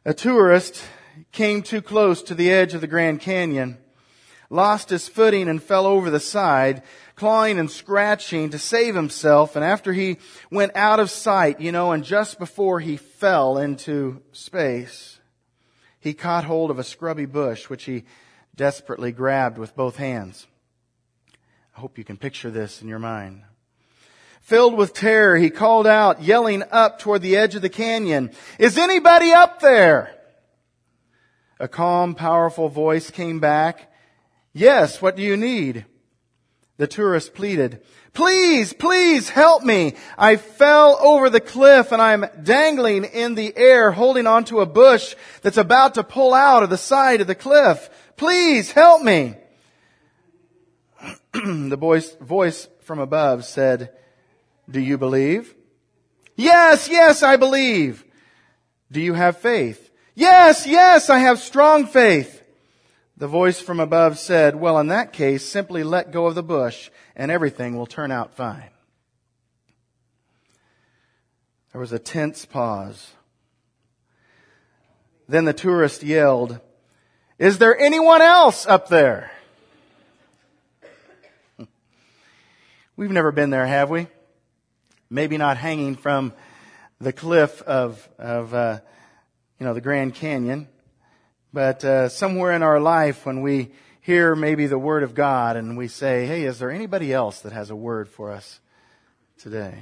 A tourist came too close to the edge of the Grand Canyon, lost his footing and fell over the side, clawing and scratching to save himself. And after he went out of sight, and just before he fell into space, he caught hold of a scrubby bush, which he desperately grabbed with both hands. I hope you can picture this in your mind. Filled with terror, he called out, yelling up toward the edge of the canyon, "Is anybody up there?" A calm, powerful voice came back. "Yes, what do you need?" The tourist pleaded, "Please, please help me. I fell over the cliff and I'm dangling in the air holding onto a bush that's about to pull out of the side of the cliff. Please help me." The voice from above said, "Do you believe?" Yes, I believe." "Do you have faith?" Yes, I have strong faith." The voice from above said, "Well, in that case, simply let go of the bush and everything will turn out fine." There was a tense pause. Then the tourist yelled, "Is there anyone else up there?" We've never been there, have we? Maybe not hanging from the cliff of the Grand Canyon, but somewhere in our life when we hear maybe the Word of God and we say, "Hey, is there anybody else that has a word for us today?"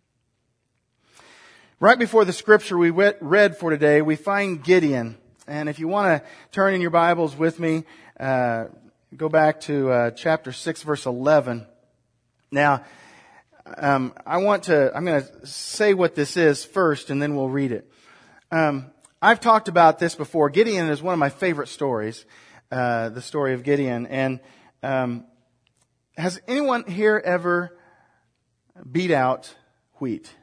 Right before the scripture we read for today, we find Gideon. And if you want to turn in your Bibles with me, go back to chapter 6, verse 11. Now, I'm going to say what this is first and then we'll read it. I've talked about this before. Gideon is one of my favorite stories, the story of Gideon. And has anyone here ever beat out wheat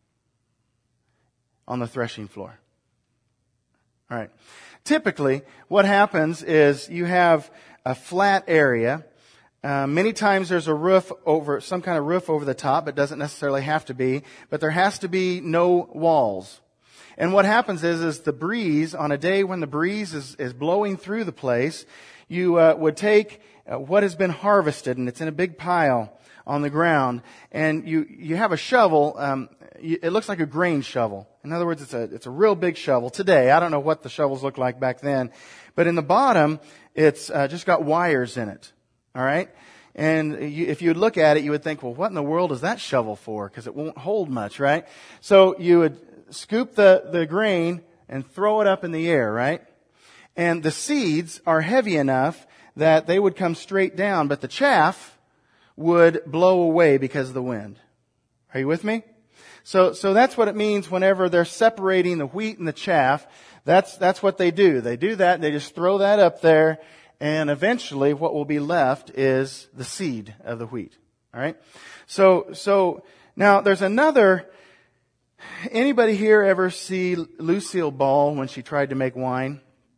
on the threshing floor? All right. Typically, what happens is you have a flat area. Many times there's some kind of roof over the top. It doesn't necessarily have to be, but there has to be no walls. And what happens is the breeze, on a day when the breeze is blowing through the place, you would take what has been harvested, and it's in a big pile on the ground, and you have a shovel. It looks like a grain shovel. In other words, it's a real big shovel. Today, I don't know what the shovels looked like back then, but in the bottom, it's just got wires in it. All right? And if you would look at it, you would think, well, what in the world is that shovel for? Because it won't hold much, right? So you would scoop the grain and throw it up in the air, right? And the seeds are heavy enough that they would come straight down, but the chaff would blow away because of the wind. Are you with me? So that's what it means whenever they're separating the wheat and the chaff. That's what they do. They do that, they just throw that up there, and eventually what will be left is the seed of the wheat. All right? So now there's another. Anybody here ever see Lucille Ball when she tried to make wine?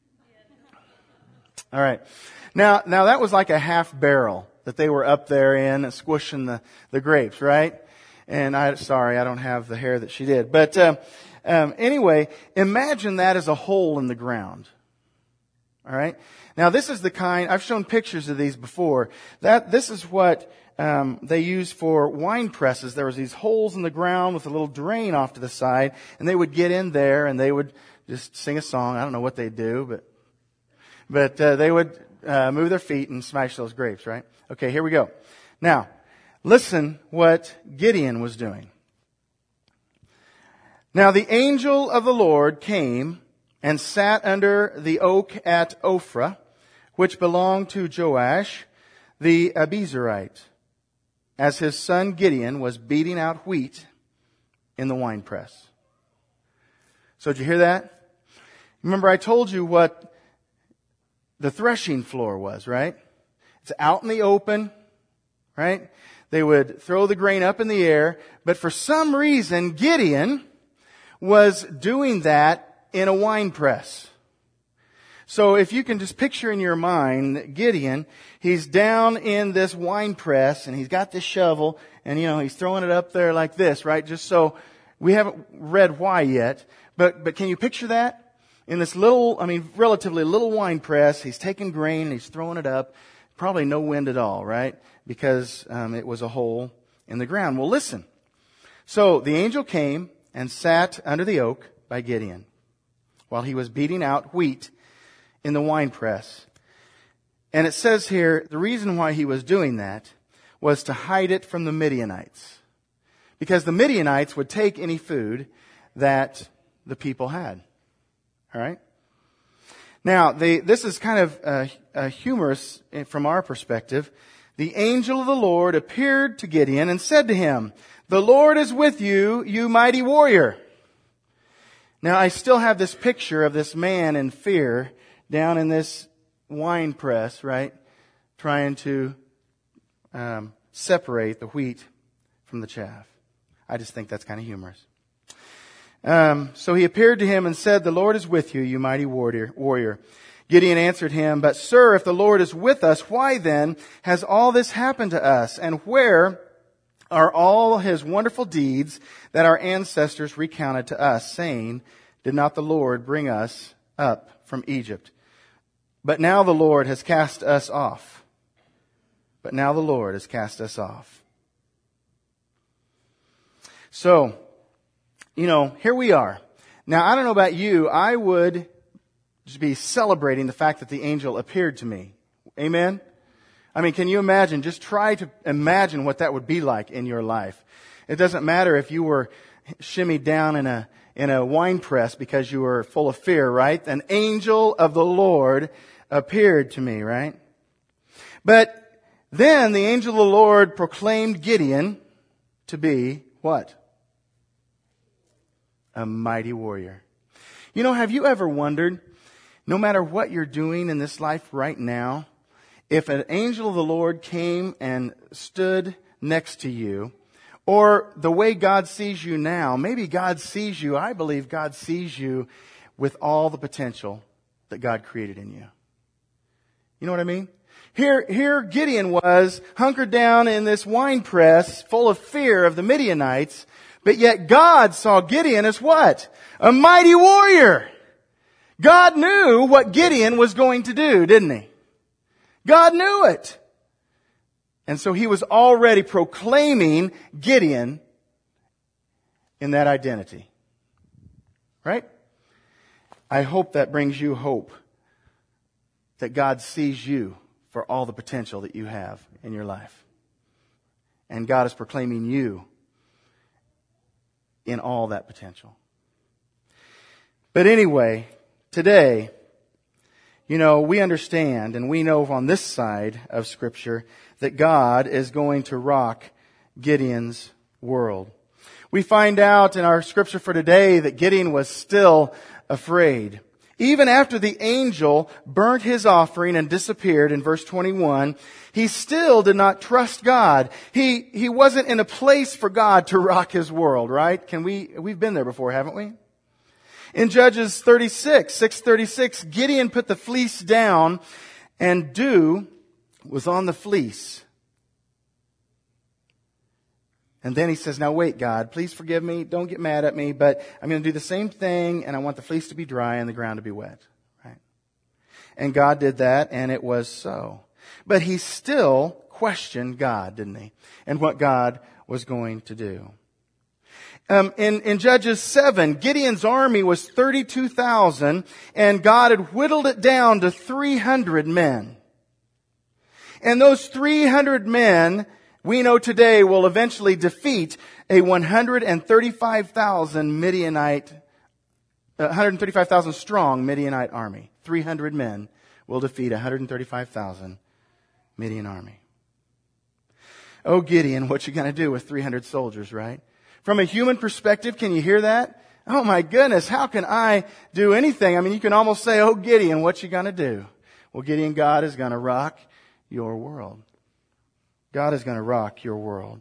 All right. Now that was like a half barrel that they were up there in squishing the grapes, right? And I don't have the hair that she did. But anyway, imagine that as a hole in the ground. All right. Now this is the kind, I've shown pictures of these before. This is what they use for wine presses. There was these holes in the ground with a little drain off to the side, and they would get in there and they would just sing a song. I don't know what they'd do, but they would move their feet and smash those grapes, right? Okay, here we go. Now, listen what Gideon was doing. Now the angel of the Lord came and sat under the oak at Ophrah, which belonged to Joash the Abiezrite, as his son Gideon was beating out wheat in the winepress. So did you hear that? Remember I told you what the threshing floor was, right? It's out in the open, right? They would throw the grain up in the air, but for some reason Gideon was doing that in a winepress. So if you can just picture in your mind Gideon, he's down in this wine press and he's got this shovel and he's throwing it up there like this, right? Just so we haven't read why yet, but can you picture that? in this little, relatively little wine press. He's taking grain and he's throwing it up. Probably no wind at all, right? Because it was a hole in the ground. Well, listen. So the angel came and sat under the oak by Gideon while he was beating out wheat in the wine press. And it says here, the reason why he was doing that was to hide it from the Midianites. Because the Midianites would take any food that the people had. All right? Now, this is kind of humorous from our perspective. The angel of the Lord appeared to Gideon and said to him, "The Lord is with you, you mighty warrior." Now, I still have this picture of this man in fear down in this wine press, right? Trying to separate the wheat from the chaff. I just think that's kind of humorous. So he appeared to him and said, "The Lord is with you, you mighty warrior." Gideon answered him, "But sir, if the Lord is with us, why then has all this happened to us? And where are all his wonderful deeds that our ancestors recounted to us, saying, 'Did not the Lord bring us up from Egypt?' But now the Lord has cast us off. So, here we are. Now, I don't know about you. I would just be celebrating the fact that the angel appeared to me. Amen? Can you imagine? Just try to imagine what that would be like in your life. It doesn't matter if you were shimmied down in a wine press because you were full of fear, right? An angel of the Lord appeared to me, right? But then the angel of the Lord proclaimed Gideon to be what? A mighty warrior. Have you ever wondered, no matter what you're doing in this life right now, if an angel of the Lord came and stood next to you, or the way God sees you now, maybe God sees you, I believe God sees you with all the potential that God created in you. You know what I mean? Here Gideon was hunkered down in this wine press full of fear of the Midianites, but yet God saw Gideon as what? A mighty warrior. God knew what Gideon was going to do, didn't he? God knew it. And so he was already proclaiming Gideon in that identity. Right? I hope that brings you hope that God sees you for all the potential that you have in your life. And God is proclaiming you in all that potential. But anyway, today, we understand and we know on this side of Scripture that God is going to rock Gideon's world. We find out in our Scripture for today that Gideon was still afraid. Even after the angel burnt his offering and disappeared in verse 21, he still did not trust God. He wasn't in a place for God to rock his world, right? We've been there before, haven't we? In Judges 6:36, Gideon put the fleece down and dew was on the fleece. And then he says, "Now wait, God, please forgive me. Don't get mad at me, but I'm going to do the same thing and I want the fleece to be dry and the ground to be wet." Right? And God did that and it was so. But he still questioned God, didn't he? And what God was going to do. In Judges 7, Gideon's army was 32,000 and God had whittled it down to 300 men. And those 300 men, we know today, will eventually defeat a 135,000 strong Midianite army. 300 men will defeat a 135,000 Midian army. Oh, Gideon, what you going to do with 300 soldiers, right? From a human perspective, can you hear that? Oh my goodness, how can I do anything? You can almost say, "Oh, Gideon, what you going to do?" Well, Gideon, God is going to rock your world. God is going to rock your world.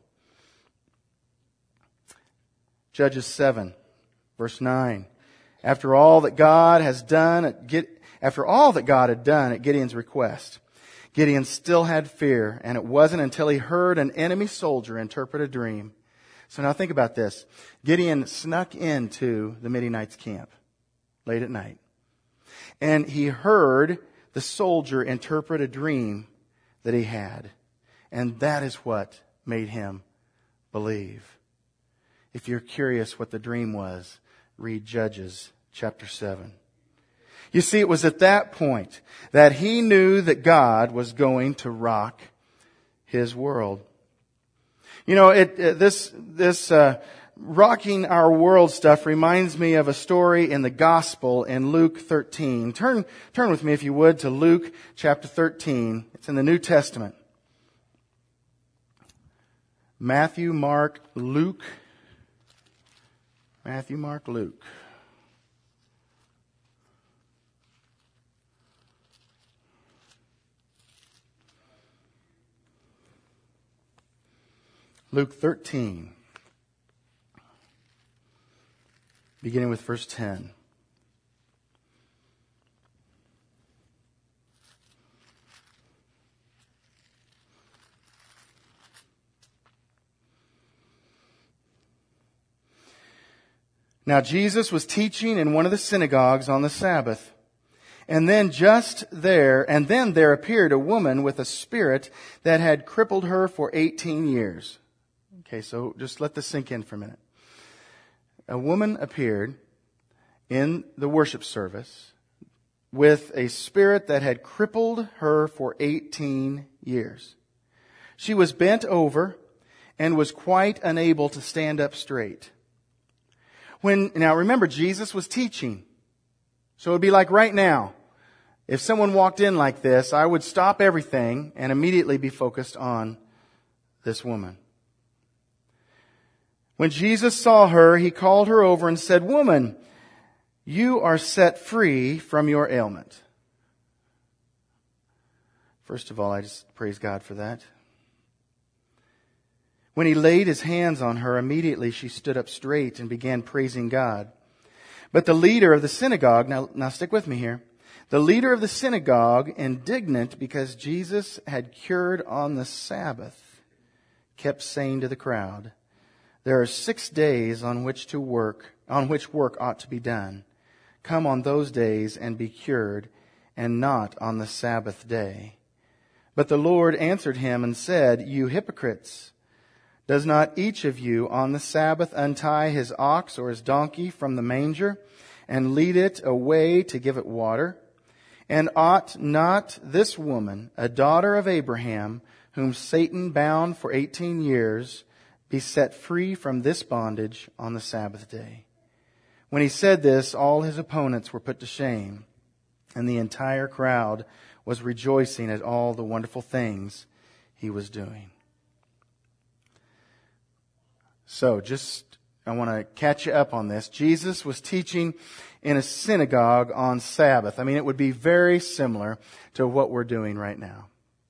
Judges 7, verse 9. After all that God had done at Gideon's request, Gideon still had fear, and it wasn't until he heard an enemy soldier interpret a dream. So now think about this. Gideon snuck into the Midianites' camp late at night. And he heard the soldier interpret a dream that he had. And that is what made him believe. If you're curious what the dream was, read Judges chapter 7. You see, it was at that point that he knew that God was going to rock his world. You know, this rocking our world stuff reminds me of a story in the Gospel in Luke 13. Turn with me, if you would, to Luke chapter 13. It's in the New Testament. Matthew, Mark, Luke. Matthew, Mark, Luke. Luke 13, beginning with verse 10. Now Jesus was teaching in one of the synagogues on the Sabbath. And then there appeared a woman with a spirit that had crippled her for 18 years. Okay, so just let this sink in for a minute. A woman appeared in the worship service with a spirit that had crippled her for 18 years. She was bent over and was quite unable to stand up straight. Now remember, Jesus was teaching. So it would be like right now. If someone walked in like this, I would stop everything and immediately be focused on this woman. When Jesus saw her, he called her over and said, "Woman, you are set free from your ailment." First of all, I just praise God for that. When he laid his hands on her, immediately she stood up straight and began praising God. But the leader of the synagogue, now stick with me here. The leader of the synagogue, indignant because Jesus had cured on the Sabbath, kept saying to the crowd, "There are 6 days on which work ought to be done. Come on those days and be cured, and not on the Sabbath day." But the Lord answered him and said, "You hypocrites! Does not each of you on the Sabbath untie his ox or his donkey from the manger and lead it away to give it water? And ought not this woman, a daughter of Abraham, whom Satan bound for 18 years, be set free from this bondage on the Sabbath day?" When he said this, all his opponents were put to shame, and the entire crowd was rejoicing at all the wonderful things he was doing. So, I want to catch you up on this. Jesus was teaching in a synagogue on Sabbath. I mean, it would be very similar to what we're doing right now.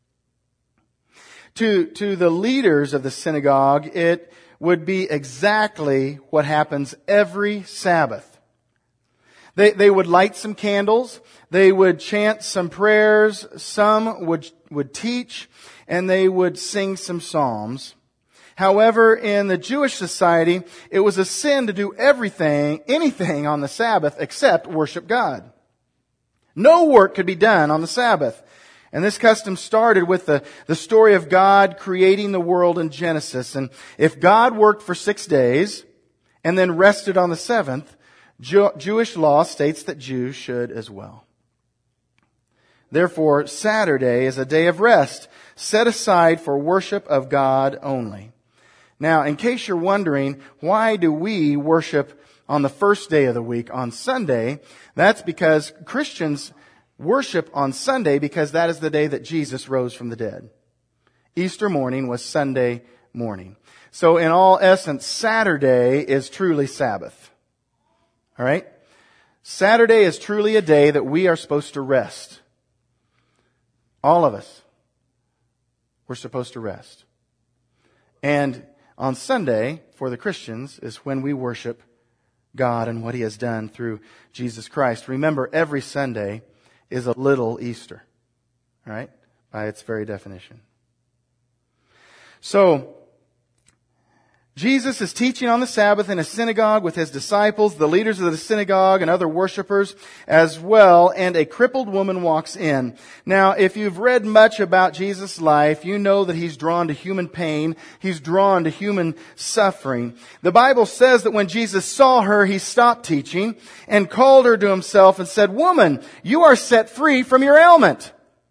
To the leaders of the synagogue, it would be exactly what happens every Sabbath. They would light some candles, they would chant some prayers, some would teach, and they would sing some psalms. However, in the Jewish society, it was a sin to do anything on the Sabbath except worship God. No work could be done on the Sabbath. And this custom started with the story of God creating the world in Genesis. And if God worked for 6 days and then rested on the seventh, Jewish law states that Jews should as well. Therefore, Saturday is a day of rest set aside for worship of God only. Now, in case you're wondering, why do we worship on the first day of the week, on Sunday? That's because Christians worship on Sunday because that is the day that Jesus rose from the dead. Easter morning was Sunday morning. So in all essence, Saturday is truly Sabbath. All right? Saturday is truly a day that we are supposed to rest. All of us. We're supposed to rest. And on Sunday, for the Christians, is when we worship God and what He has done through Jesus Christ. Remember, every Sunday is a little Easter. All right? By its very definition. So, Jesus is teaching on the Sabbath in a synagogue with his disciples, the leaders of the synagogue, and other worshipers as well, and a crippled woman walks in. Now, if you've read much about Jesus' life, you know that he's drawn to human pain. He's drawn to human suffering. The Bible says that when Jesus saw her, he stopped teaching and called her to himself and said, "Woman, you are set free from your ailment."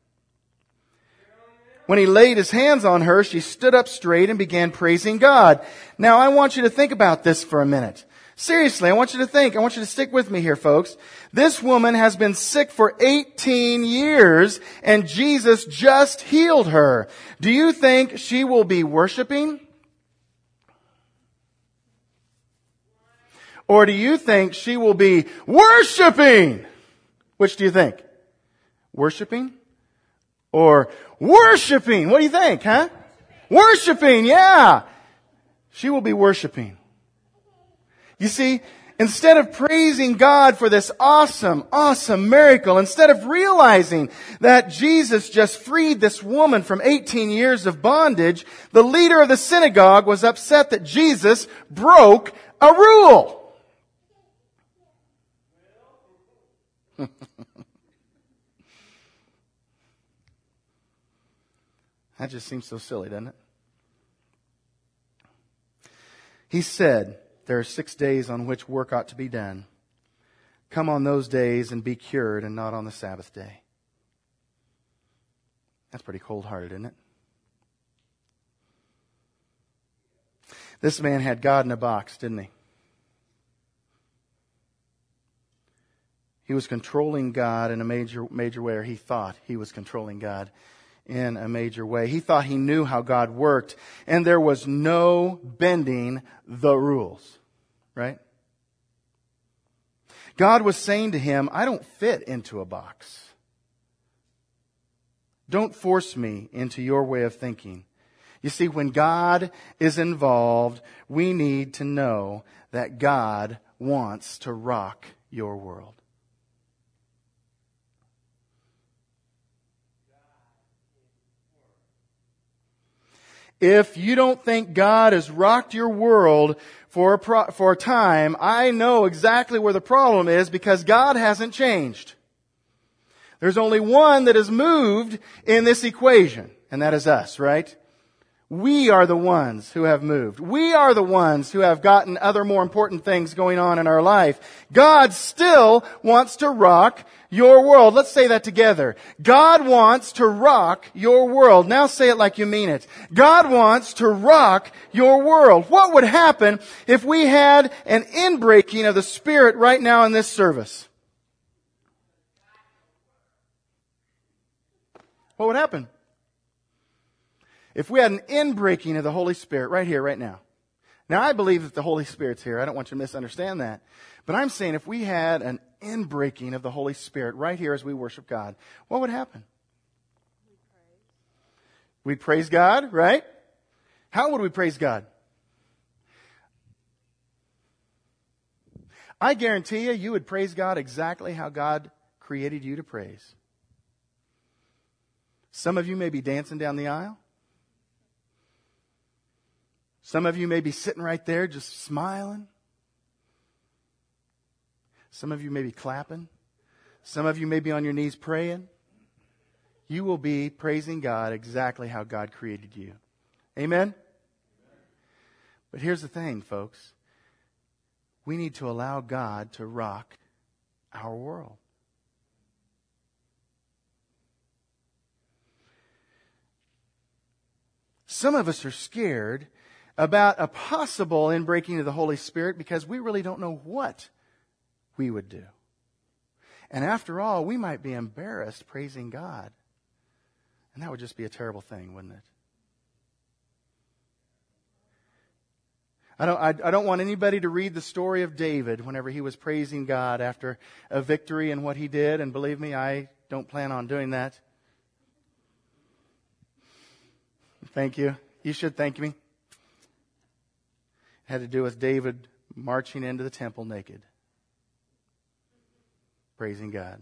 When he laid his hands on her, she stood up straight and began praising God. Now, I want you to think about this for a minute. Seriously, I want you to think. I want you to stick with me here, folks. This woman has been sick for 18 years, and Jesus just healed her. Do you think she will be worshiping? Or do you think she will be worshiping? Which do you think? Worshiping? Or worshiping? What do you think, huh? Worshiping, yeah. She will be worshiping. You see, instead of praising God for this awesome, awesome miracle, instead of realizing that Jesus just freed this woman from 18 years of bondage, the leader of the synagogue was upset that Jesus broke a rule. That just seems so silly, doesn't it? He said, "There are 6 days on which work ought to be done. Come on those days and be cured, and not on the Sabbath day." That's pretty cold-hearted, isn't it? This man had God in a box, didn't he? He was controlling God in a major way, or he thought he was controlling God in a major way. He thought he knew how God worked, and there was no bending the rules, right? God was saying to him, "I don't fit into a box. Don't force me into your way of thinking." You see, when God is involved, we need to know that God wants to rock your world. If you don't think God has rocked your world for a time, I know exactly where the problem is, because God hasn't changed. There's only one that has moved in this equation, and that is us, right? We are the ones who have moved. We are the ones who have gotten other more important things going on in our life. God still wants to rock your world. Let's say that together. God wants to rock your world. Now say it like you mean it. God wants to rock your world. What would happen if we had an inbreaking of the Spirit right now in this service? What would happen? If we had an inbreaking of the Holy Spirit right here, right now. Now, I believe that the Holy Spirit's here. I don't want you to misunderstand that. But I'm saying if we had an inbreaking of the Holy Spirit right here as we worship God, what would happen? We'd praise God, right? How would we praise God? I guarantee you would praise God exactly how God created you to praise. Some of you may be dancing down the aisle. Some of you may be sitting right there just smiling. Some of you may be clapping. Some of you may be on your knees praying. You will be praising God exactly how God created you. Amen? But here's the thing, folks. We need to allow God to rock our world. Some of us are scared about a possible inbreaking of the Holy Spirit because we really don't know what we would do. And after all, we might be embarrassed praising God. And that would just be a terrible thing, wouldn't it? I don't want anybody to read the story of David whenever he was praising God after a victory and what he did. And believe me, I don't plan on doing that. Thank you. You should thank me. It had to do with David marching into the temple naked, praising God.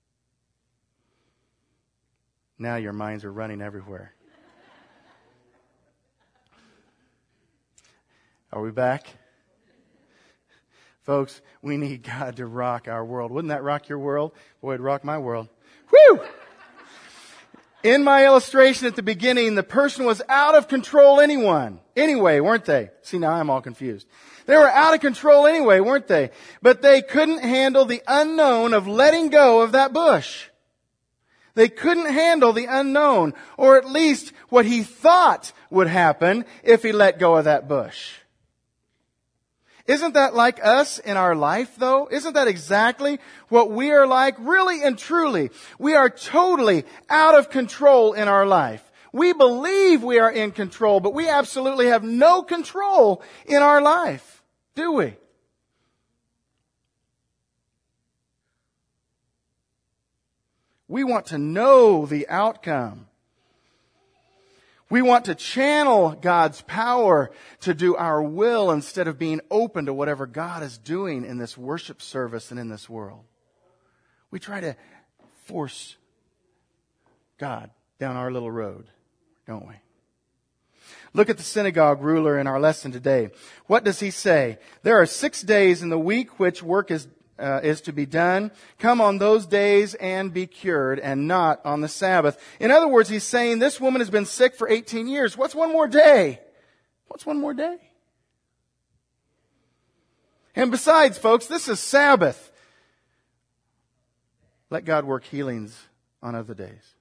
Now your minds are running everywhere. Are we back? Folks, we need God to rock our world. Wouldn't that rock your world? Boy, it'd rock my world. Whew! In my illustration at the beginning, the person was out of control anyway, weren't they? See, now I'm all confused. They were out of control anyway, weren't they? But they couldn't handle the unknown of letting go of that bush. They couldn't handle the unknown, or at least what he thought would happen if he let go of that bush. Isn't that like us in our life, though? Isn't that exactly what we are like? Really and truly, we are totally out of control in our life. We believe we are in control, but we absolutely have no control in our life, do we? We want to know the outcome. We want to channel God's power to do our will instead of being open to whatever God is doing in this worship service and in this world. We try to force God down our little road, don't we? Look at the synagogue ruler in our lesson today. What does he say? There are 6 days in the week which work is to be done. Come on those days and be cured, and not on the Sabbath. In other words, he's saying this woman has been sick for 18 years. What's one more day? What's one more day? And besides, folks, this is Sabbath. Let God work healings on other days.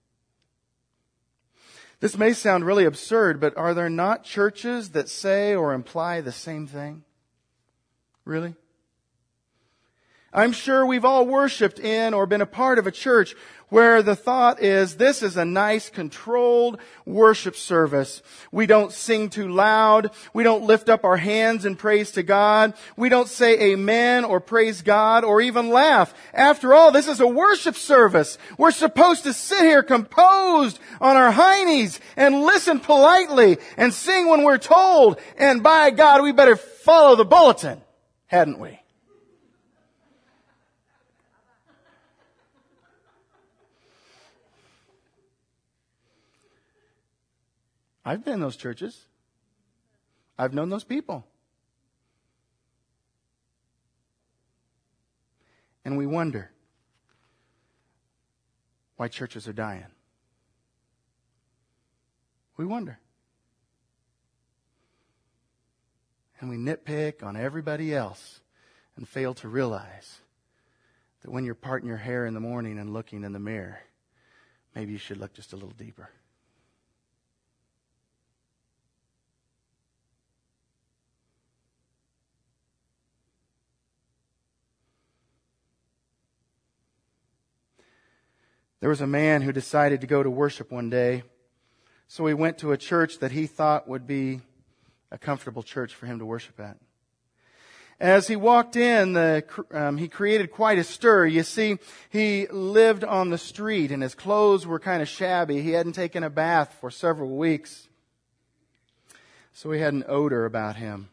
This may sound really absurd, but are there not churches that say or imply the same thing? Really? I'm sure we've all worshiped in or been a part of a church where the thought is, this is a nice, controlled worship service. We don't sing too loud. We don't lift up our hands in praise to God. We don't say amen or praise God or even laugh. After all, this is a worship service. We're supposed to sit here composed on our high knees and listen politely and sing when we're told. And by God, we better follow the bulletin, hadn't we? I've been in those churches. I've known those people. And we wonder why churches are dying. We wonder. And we nitpick on everybody else and fail to realize that when you're parting your hair in the morning and looking in the mirror, maybe you should look just a little deeper. There was a man who decided to go to worship one day, so he went to a church that he thought would be a comfortable church for him to worship at. As he walked in, he created quite a stir. You see, he lived on the street and his clothes were kind of shabby. He hadn't taken a bath for several weeks, so he had an odor about him.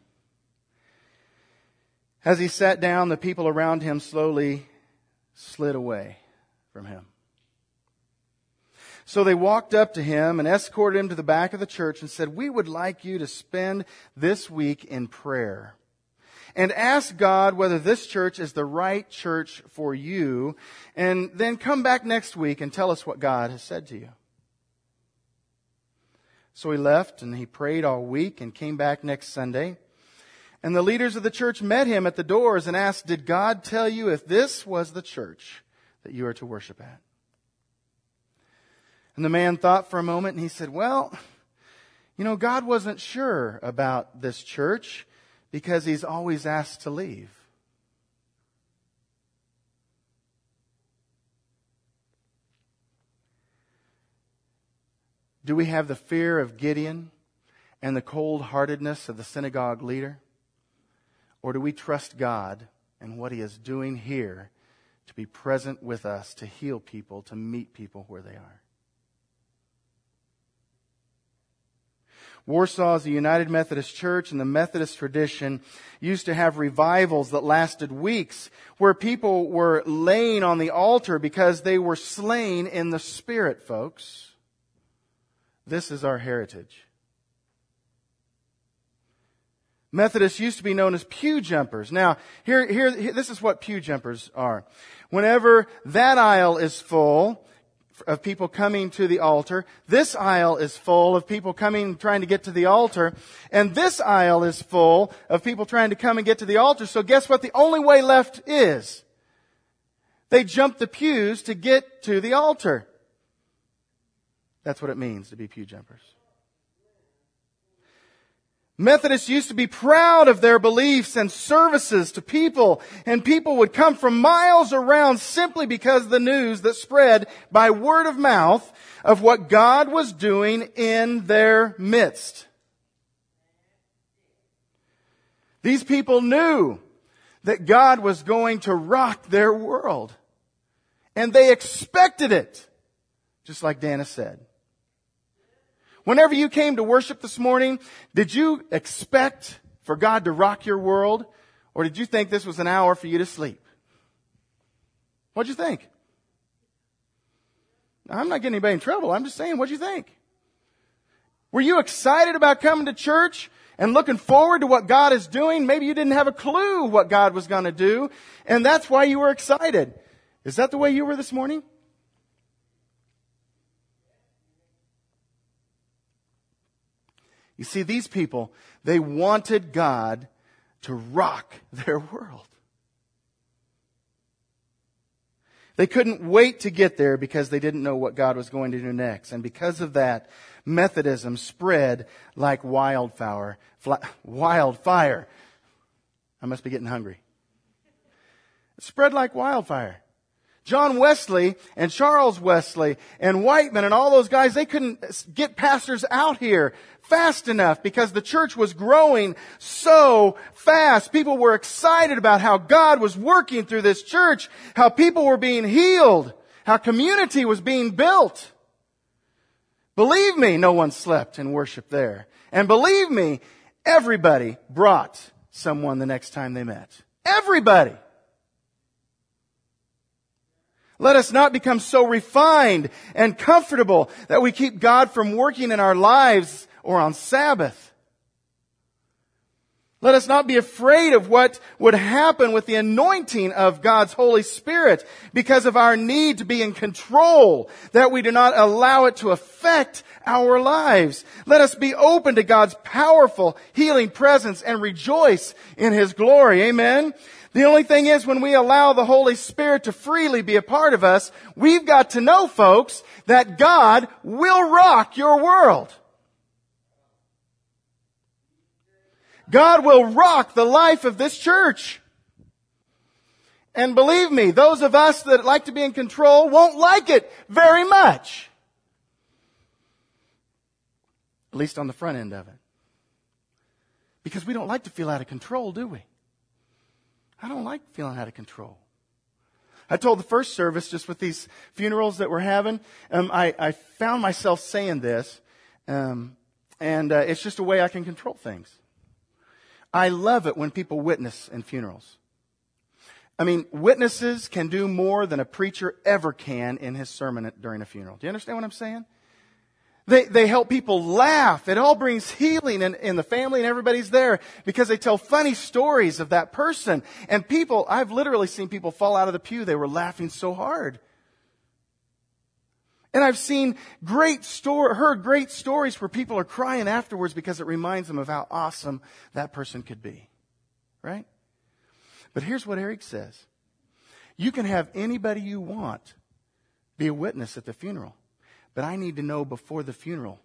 As he sat down, the people around him slowly slid away from him. So they walked up to him and escorted him to the back of the church and said, "We would like you to spend this week in prayer and ask God whether this church is the right church for you, and then come back next week and tell us what God has said to you." So he left and he prayed all week and came back next Sunday. And the leaders of the church met him at the doors and asked, "Did God tell you if this was the church that you are to worship at?" And the man thought for a moment and he said, "Well, God wasn't sure about this church because he's always asked to leave." Do we have the fear of Gideon and the cold-heartedness of the synagogue leader? Or do we trust God and what he is doing here to be present with us, to heal people, to meet people where they are? Warsaw is a United Methodist Church, and the Methodist tradition used to have revivals that lasted weeks where people were laying on the altar because they were slain in the Spirit, folks. This is our heritage. Methodists used to be known as pew jumpers. Now, here, this is what pew jumpers are. Whenever that aisle is full of people coming to the altar, this aisle is full of people trying to get to the altar, and this aisle is full of people trying to come and get to the altar. So guess what the only way left is? They jump the pews to get to the altar. That's what it means to be pew jumpers. Methodists used to be proud of their beliefs and services to people, and people would come from miles around simply because of the news that spread by word of mouth of what God was doing in their midst. These people knew that God was going to rock their world, and they expected it, just like Dana said. Whenever you came to worship this morning, did you expect for God to rock your world? Or did you think this was an hour for you to sleep? What'd you think? I'm not getting anybody in trouble. I'm just saying, what'd you think? Were you excited about coming to church and looking forward to what God is doing? Maybe you didn't have a clue what God was going to do, and that's why you were excited. Is that the way you were this morning? You see, these people, they wanted God to rock their world. They couldn't wait to get there because they didn't know what God was going to do next. And because of that, Methodism spread like wildfire. I must be getting hungry. It spread like wildfire. John Wesley and Charles Wesley and Whiteman and all those guys, they couldn't get pastors out here fast enough because the church was growing so fast. People were excited about how God was working through this church, how people were being healed, how community was being built. Believe me, no one slept in worship there. And believe me, everybody brought someone the next time they met. Everybody. Let us not become so refined and comfortable that we keep God from working in our lives or on Sabbath. Let us not be afraid of what would happen with the anointing of God's Holy Spirit because of our need to be in control, that we do not allow it to affect our lives. Let us be open to God's powerful healing presence and rejoice in His glory. Amen. The only thing is, when we allow the Holy Spirit to freely be a part of us, we've got to know, folks, that God will rock your world. God will rock the life of this church. And believe me, those of us that like to be in control won't like it very much. At least on the front end of it. Because we don't like to feel out of control, do we? I don't like feeling out of control. I told the first service, just with these funerals that we're having, I found myself saying this, and it's just a way I can control things. I love it when people witness in funerals. I mean, witnesses can do more than a preacher ever can in his sermon during a funeral. Do you understand what I'm saying? They help people laugh. It all brings healing in the family, and everybody's there because they tell funny stories of that person. And people, I've literally seen people fall out of the pew. They were laughing so hard. And I've seen heard great stories where people are crying afterwards because it reminds them of how awesome that person could be. Right? But here's what Eric says. You can have anybody you want be a witness at the funeral. But I need to know before the funeral.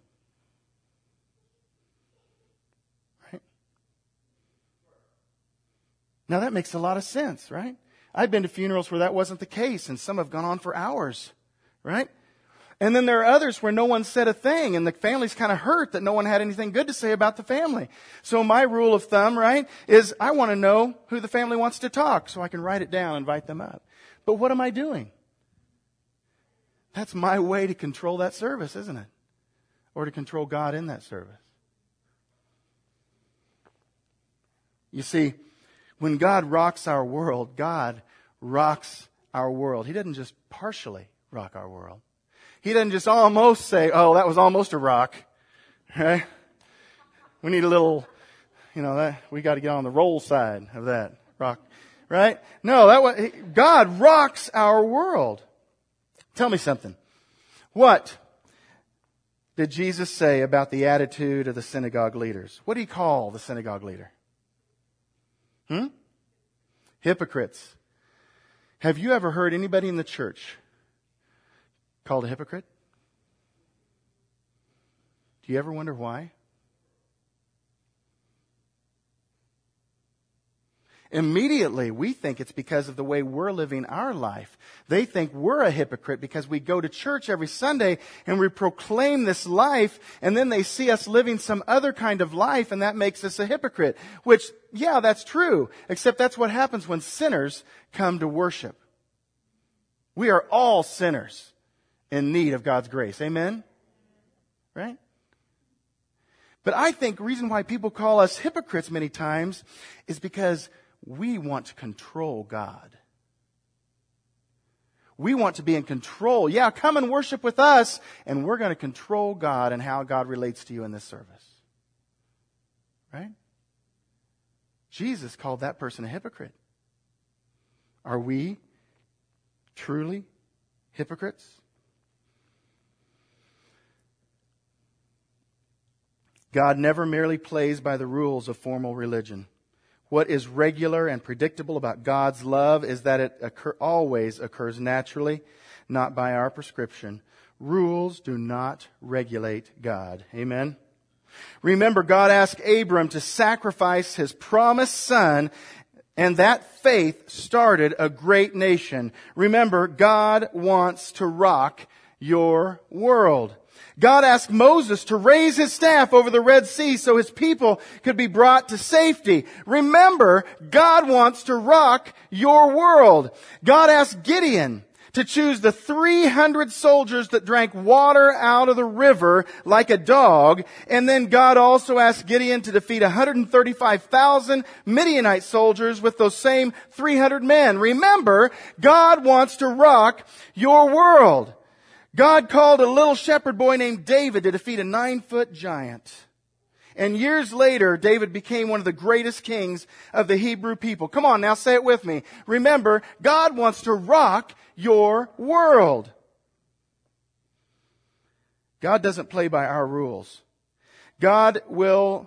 Right? Now that makes a lot of sense, right? I've been to funerals where that wasn't the case, and some have gone on for hours, right? And then there are others where no one said a thing, and the family's kind of hurt that no one had anything good to say about the family. So my rule of thumb, right, is I want to know who the family wants to talk so I can write it down and invite them up. But what am I doing? That's my way to control that service, isn't it? Or to control God in that service. You see, when God rocks our world, God rocks our world. He doesn't just partially rock our world. He doesn't just almost say, oh, that was almost a rock. Right? We need a little, that we got to get on the roll side of that rock, right? No, God rocks our world. Tell me something. What did Jesus say about the attitude of the synagogue leaders? What did he call the synagogue leader? Hypocrites. Have you ever heard anybody in the church called a hypocrite? Do you ever wonder why? Immediately, we think it's because of the way we're living our life. They think we're a hypocrite because we go to church every Sunday and we proclaim this life, and then they see us living some other kind of life, and that makes us a hypocrite. Which, yeah, that's true, except that's what happens when sinners come to worship. We are all sinners in need of God's grace. Amen? Right? But I think the reason why people call us hypocrites many times is because we want to control God. We want to be in control. Yeah, come and worship with us, and we're going to control God and how God relates to you in this service. Right? Jesus called that person a hypocrite. Are we truly hypocrites? God never merely plays by the rules of formal religion. What is regular and predictable about God's love is that it always occurs naturally, not by our prescription. Rules do not regulate God. Amen? Remember, God asked Abram to sacrifice his promised son, and that faith started a great nation. Remember, God wants to rock your world. God asked Moses to raise his staff over the Red Sea so his people could be brought to safety. Remember, God wants to rock your world. God asked Gideon to choose the 300 soldiers that drank water out of the river like a dog. And then God also asked Gideon to defeat 135,000 Midianite soldiers with those same 300 men. Remember, God wants to rock your world. God called a little shepherd boy named David to defeat a 9-foot giant. And years later, David became one of the greatest kings of the Hebrew people. Come on now, say it with me. Remember, God wants to rock your world. God doesn't play by our rules. God won't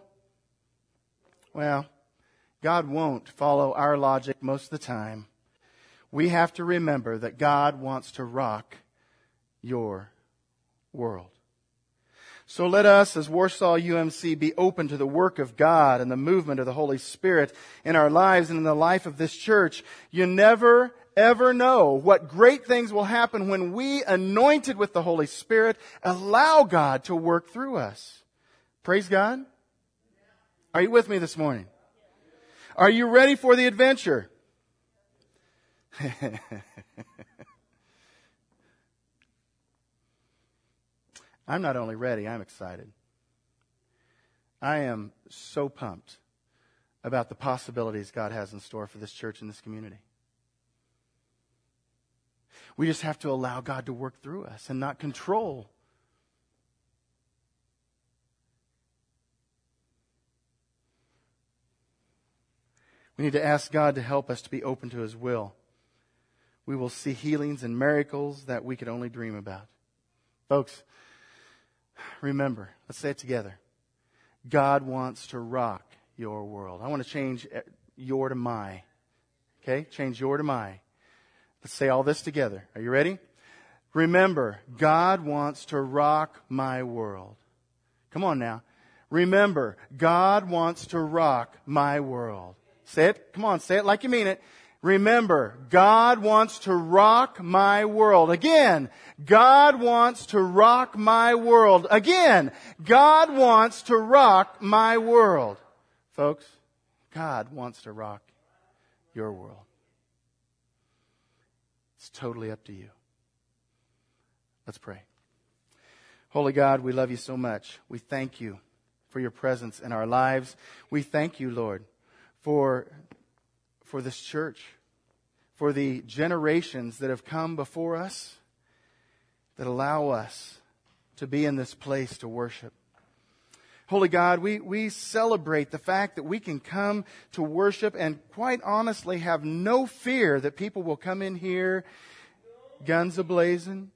follow our logic most of the time. We have to remember that God wants to rock your world. So let us, as Warsaw UMC, be open to the work of God and the movement of the Holy Spirit in our lives and in the life of this church. You never, ever know what great things will happen when we, anointed with the Holy Spirit, allow God to work through us. Praise God. Are you with me this morning? Are you ready for the adventure? I'm not only ready, I'm excited. I am so pumped about the possibilities God has in store for this church and this community. We just have to allow God to work through us and not control. We need to ask God to help us to be open to His will. We will see healings and miracles that we could only dream about. Folks, remember, let's say it together. God wants to rock your world. I want to change your to my. Okay? Change your to my. Let's say all this together. Are you ready? Remember, God wants to rock my world. Come on now. Remember, God wants to rock my world. Say it. Come on, say it like you mean it. Remember, God wants to rock my world. Again, God wants to rock my world. Again, God wants to rock my world. Folks, God wants to rock your world. It's totally up to you. Let's pray. Holy God, we love you so much. We thank you for your presence in our lives. We thank you, Lord, for this church, for the generations that have come before us that allow us to be in this place to worship. Holy God, we celebrate the fact that we can come to worship and quite honestly have no fear that people will come in here guns a-blazing.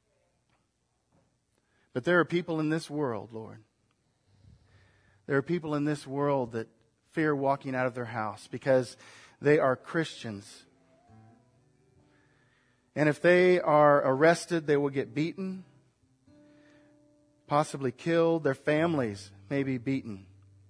But there are people in this world, Lord. There are people in this world that fear walking out of their house because they are Christians. And if they are arrested, they will get beaten, possibly killed. Their families may be beaten.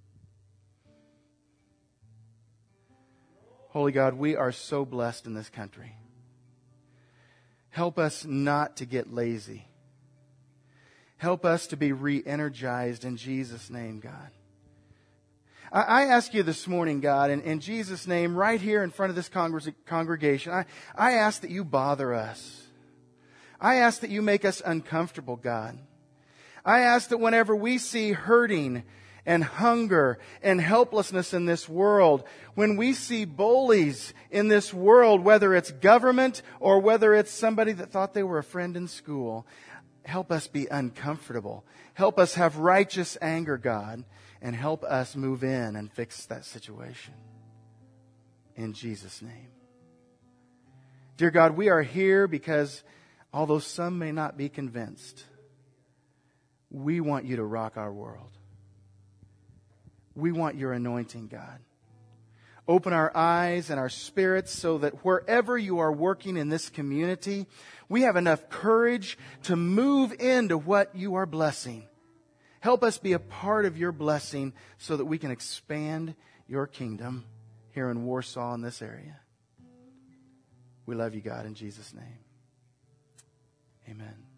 Holy God, we are so blessed in this country. Help us not to get lazy. Help us to be re-energized in Jesus' name, God. I ask you this morning, God, in Jesus' name, right here in front of this congregation, I ask that you bother us. I ask that you make us uncomfortable, God. I ask that whenever we see hurting and hunger and helplessness in this world, when we see bullies in this world, whether it's government or whether it's somebody that thought they were a friend in school, help us be uncomfortable. Help us have righteous anger, God, and help us move in and fix that situation. In Jesus' name. Dear God, we are here because although some may not be convinced, we want you to rock our world. We want your anointing, God. Open our eyes and our spirits so that wherever you are working in this community, we have enough courage to move into what you are blessing. Help us be a part of your blessing so that we can expand your kingdom here in Warsaw in this area. We love you, God, in Jesus' name. Amen.